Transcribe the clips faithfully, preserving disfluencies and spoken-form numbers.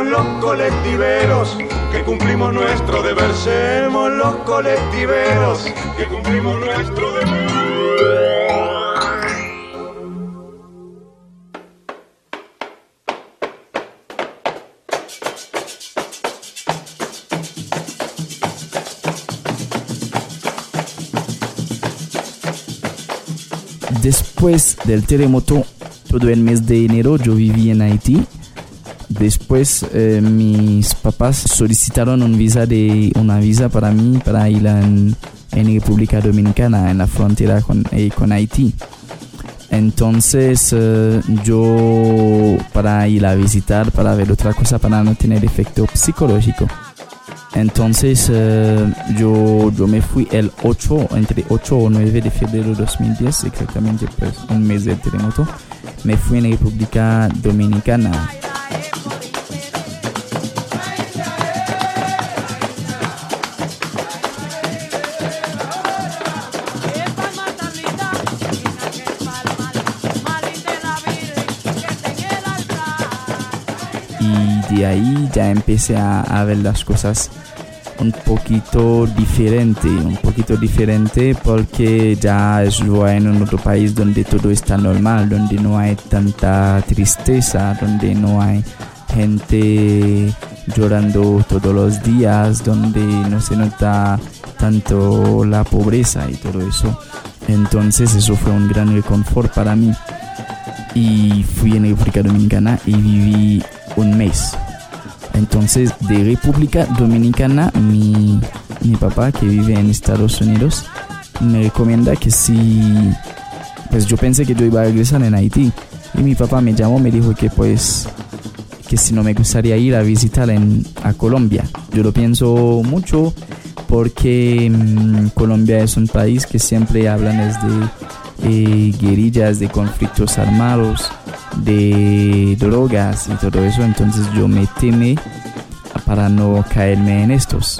Semos los colectiveros que cumplimos nuestro deber. Semos los colectiveros que cumplimos nuestro deber. Después del terremoto, todo el mes de enero yo viví en Haití. Después eh, mis papás solicitaron un visa de, una visa para mí para ir en, en República Dominicana, en la frontera con, eh, con Haití. Entonces eh, yo para ir a visitar, para ver otra cosa, para no tener efecto psicológico. Entonces eh, yo, yo me fui el ocho, entre ocho o nueve de febrero de dos mil diez, exactamente pues un mes del terremoto. Me fui en República Dominicana. Y de ahí ya empecé a, a ver las cosas un poquito diferente, un poquito diferente porque ya estoy en un otro país donde todo está normal, donde no hay tanta tristeza, donde no hay gente llorando todos los días, donde no se nota tanto la pobreza y todo eso. Entonces eso fue un gran reconfort para mí. Y fui en República Dominicana y viví un mes. Entonces, de República Dominicana, mi, mi papá, que vive en Estados Unidos, me recomienda que si... Pues yo pensé que yo iba a regresar en Haití. Y mi papá me llamó, me dijo que pues... que si no me gustaría ir a visitar en, a Colombia. Yo lo pienso mucho porque mmm, Colombia es un país que siempre hablan de eh, guerrillas, de conflictos armados, de drogas y todo eso. Entonces yo me temí para no caerme en estos.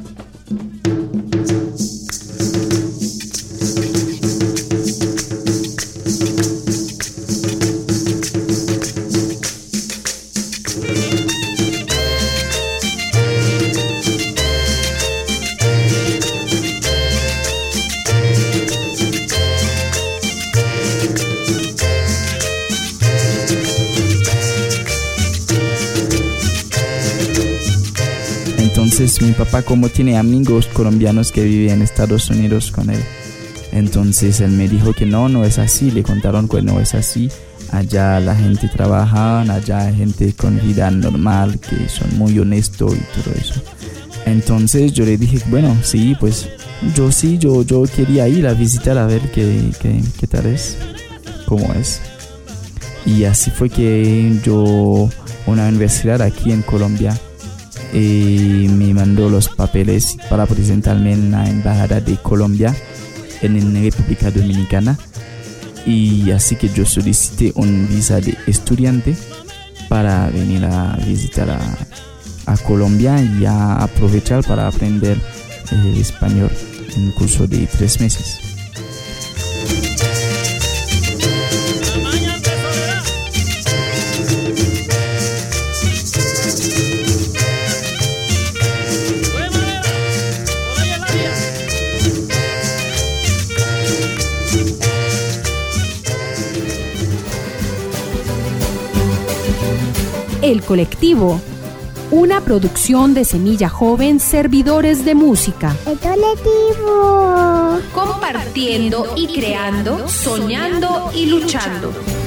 Entonces mi papá, como tiene amigos colombianos que viven en Estados Unidos con él, entonces él me dijo que no, no es así. Le contaron que no es así. Allá la gente trabaja, allá hay gente con vida normal, que son muy honestos y todo eso. Entonces yo le dije, bueno, sí, pues yo sí, yo, yo quería ir a visitar a ver qué, qué, qué tal es, cómo es. Y así fue que yo, una universidad aquí en Colombia, y me mandó los papeles para presentarme en la embajada de Colombia en la República Dominicana, y así que yo solicité un visa de estudiante para venir a visitar a, a Colombia y a aprovechar para aprender eh, español en un curso de tres meses. El Colectivo, una producción de Semilla Joven, servidores de música. El Colectivo. Compartiendo y creando, soñando y luchando.